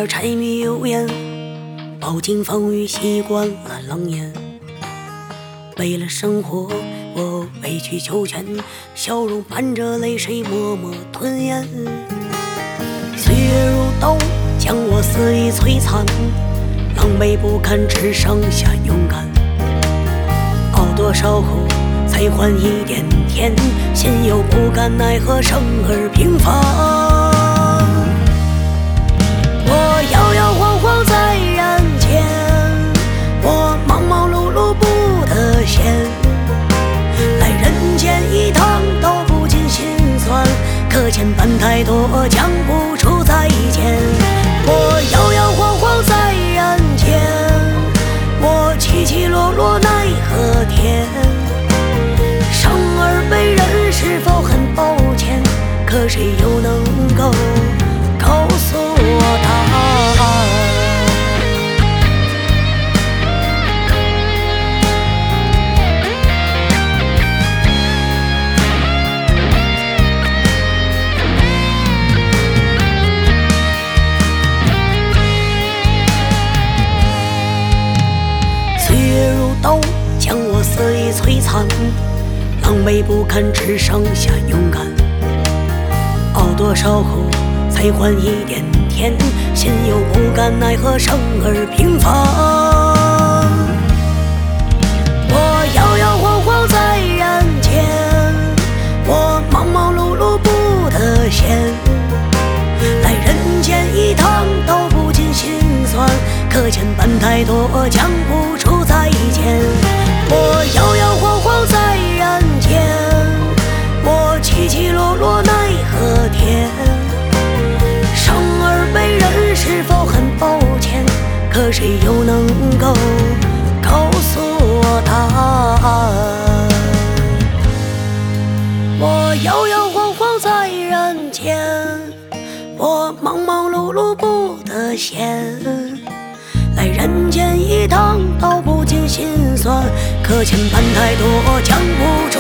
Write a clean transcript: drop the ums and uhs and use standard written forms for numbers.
点柴米油盐，饱经风雨，习惯了冷眼。为了生活，我委曲求全，笑容伴着泪水，默默吞咽。岁月如刀，将我肆意摧残，狼狈不堪，只剩下勇敢。熬多少苦，才换一点甜，心有不甘，奈何生而平凡。我摇摇晃晃在人间，我忙忙碌碌不得闲，来人间一趟道不尽心酸，可牵绊太多，讲不出再见。我摇摇晃晃在人间，我起起落落奈何天，生而为人是否很抱歉？可谁又能够告诉我答案？岁月如刀，将我肆意摧残，狼狈不堪，只剩下勇敢。熬多少苦，才换一点甜，心有不甘，奈何生而平凡。我摇摇晃晃在人间，我忙忙碌碌不得闲，来人间一趟道不尽心酸，可牵绊太多，讲不出再见。我摇摇晃晃在人间，我起起落落奈何天，生而为人是否很抱歉？可谁又能够告诉我答案？我摇摇晃晃在人间，我忙忙碌碌不得闲，来人间一趟道不尽心酸，可牵绊太多，讲不出